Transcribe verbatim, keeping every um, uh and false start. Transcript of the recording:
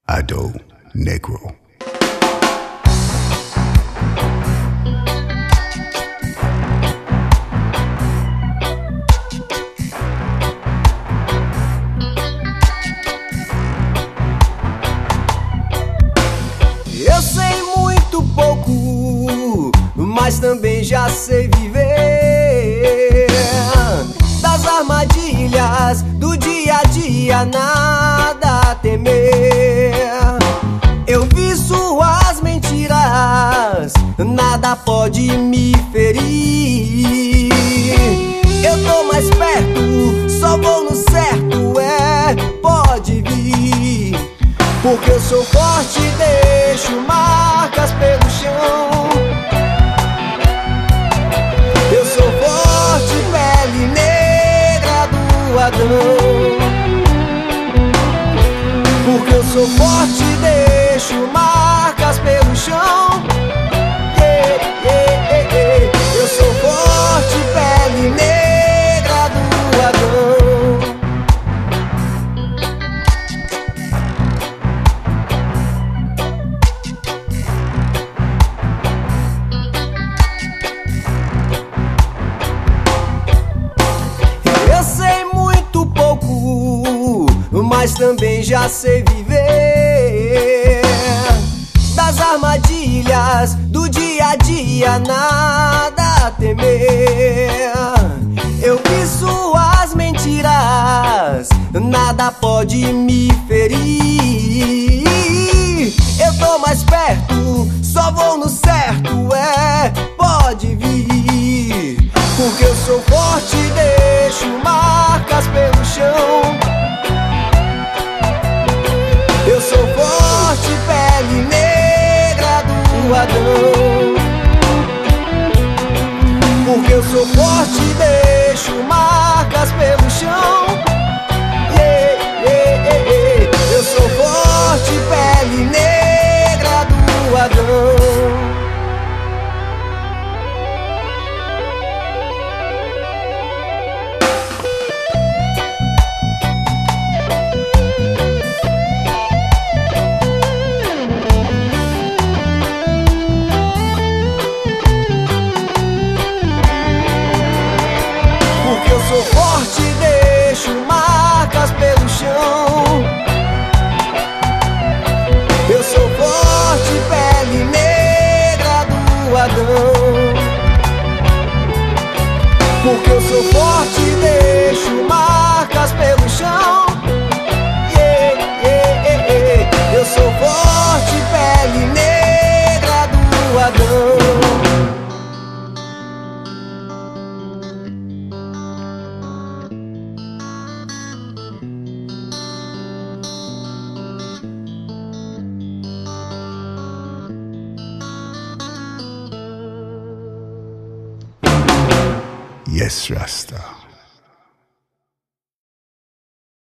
Ado Negro. Eu sei muito pouco, mas também já sei viver das armadilhas do dia a dia, nada a temer. Eu vi suas mentiras, nada pode me ferir. Eu tô mais perto, só vou no certo, é, pode vir. Porque eu sou forte, deixo marcas pelo chão. Eu sou forte, pele negra do Adão. Porque eu sou forte, deixo marcas pelo chão. Yeah, yeah, yeah, yeah. Eu sou forte, pele negra do Adão. Mas também já sei viver das armadilhas do dia a dia, nada a temer. Eu vi suas mentiras, nada pode me ferir. Eu tô mais perto, só vou no certo, é, pode vir. Porque eu sou forte, deixo marcas pelo chão. Eu sou forte, pele negra do Adão. Porque eu sou forte, deixo marcas pelo chão. Yeah, yeah, yeah, yeah. Eu sou forte, pele negra do Adão. Eu sou forte, deixo marcas pelo chão. Eu sou forte, pele negra do Adão. Porque eu sou forte, deixo marcas pelo chão. Yeah, yeah, yeah, yeah. Eu sou forte, pele negra do Adão. Yes, Rasta.